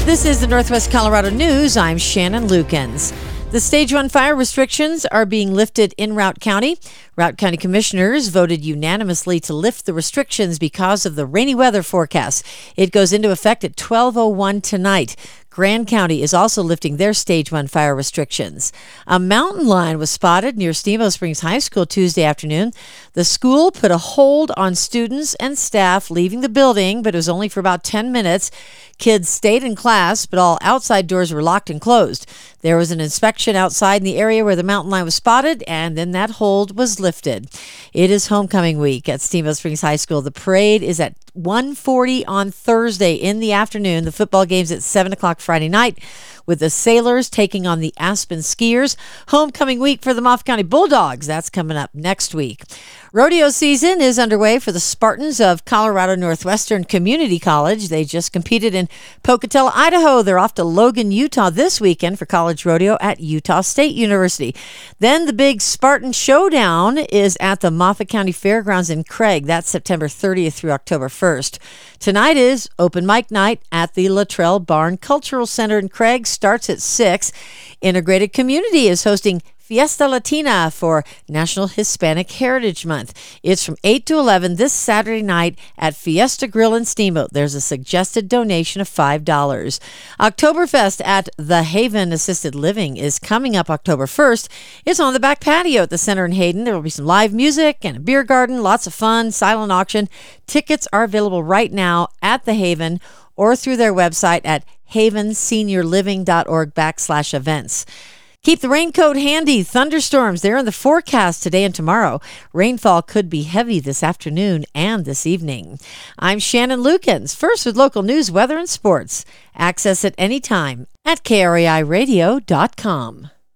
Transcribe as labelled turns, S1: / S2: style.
S1: This is the Northwest Colorado News. I'm Shannon Lukens. The Stage 1 fire restrictions are being lifted in Routt County. Routt County commissioners voted unanimously to lift the restrictions because of the rainy weather forecast. It goes into effect at 12:01 tonight. Grand County is also lifting their Stage 1 fire restrictions. A mountain lion was spotted near Steamboat Springs High School Tuesday afternoon. The school put a hold on students and staff leaving the building, but it was only for about 10 minutes. Kids stayed in class, but all outside doors were locked and closed. There was an inspection outside in the area where the mountain lion was spotted, and then that hold was lifted. It is homecoming week at Steamboat Springs High School. The parade is at 1:40 on Thursday in the afternoon. The football game's at 7 o'clock Friday night, with the Sailors taking on the Aspen Skiers. Homecoming week for the Moffat County Bulldogs. That's coming up next week. Rodeo season is underway for the Spartans of Colorado Northwestern Community College. They just competed in Pocatello, Idaho. They're off to Logan, Utah this weekend for college rodeo at Utah State University. Then the big Spartan Showdown is at the Moffat County Fairgrounds in Craig. That's September 30th through October 1st. Tonight is open mic night at the Luttrell Barn Cultural Center in Craig. Starts at 6. Integrated Community is hosting Fiesta Latina for National Hispanic Heritage Month. It's from 8 to 11 this Saturday night at Fiesta Grill and Steamboat. There's a suggested donation of $5. Oktoberfest at the Haven Assisted Living is coming up October 1st. It's on the back patio at the center in Hayden. There will be some live music and a beer garden, lots of fun, silent auction. Tickets are available right now at the Haven or through their website at havenseniorliving.org/events. Keep the raincoat handy. Thunderstorms, they're in the forecast today and tomorrow. Rainfall could be heavy this afternoon and this evening. I'm Shannon Lukens, first with local news, weather, and sports. Access it anytime at KRAIRadio.com.